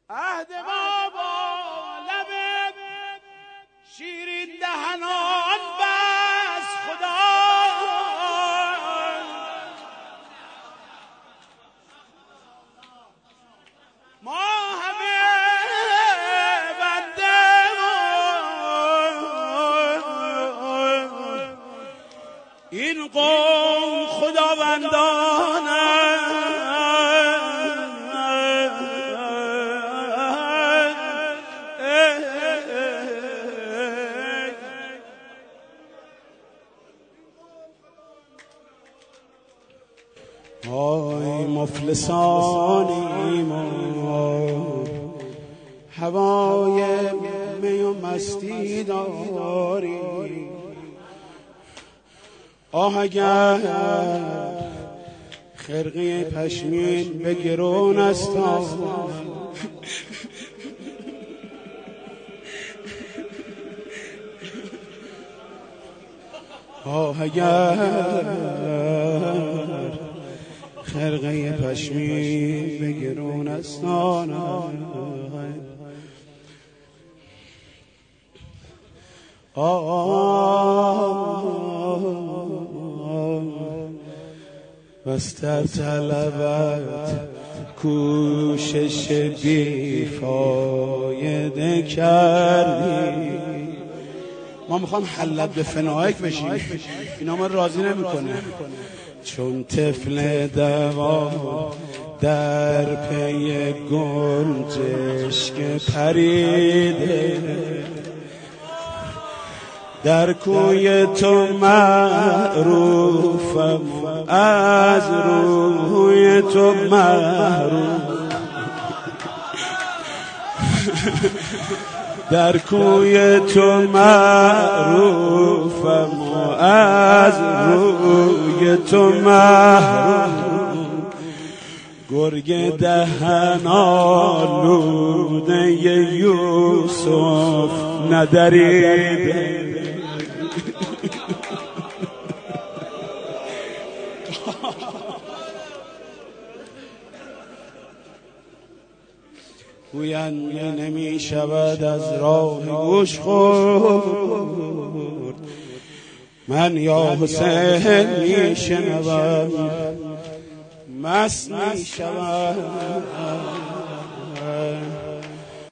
عهد ما با لب شیرین دهنان بس خدا، ما همه بنده این قوم خداوندانه. وای مفلسانیم و هوای می و مستی داریم. آه اگر خرقه پشمین به گرون است، آه اگر خرقه پشمین به گرون است، بستر طلبت کوشش بیفایده کردی. ما میخوام حلت به فنایک بشیم، اینا ما راضی نمیکنه. چون طفل دوا در پی گنجش که پریده، در کوی تو معروفم از روی تو محروم، در کوی تو معروفم از روی تو محروم. گرگ دهن آلوده یوسف ندریده، گوینده نمی شود از راه گوش خورد. من یا حسین می شنوم مست می شود.